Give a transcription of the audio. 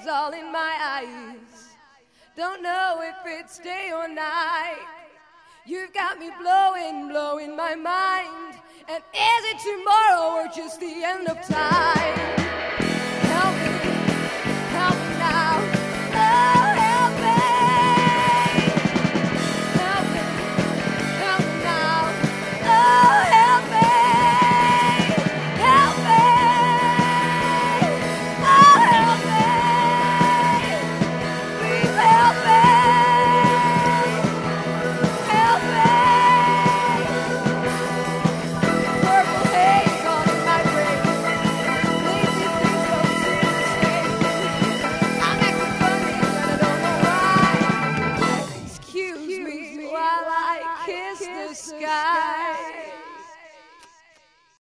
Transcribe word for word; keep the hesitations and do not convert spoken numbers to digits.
is all in my eyes. Don't know if it's day or night. You've got me blowing, blowing my mind. And is it tomorrow or just the end of time?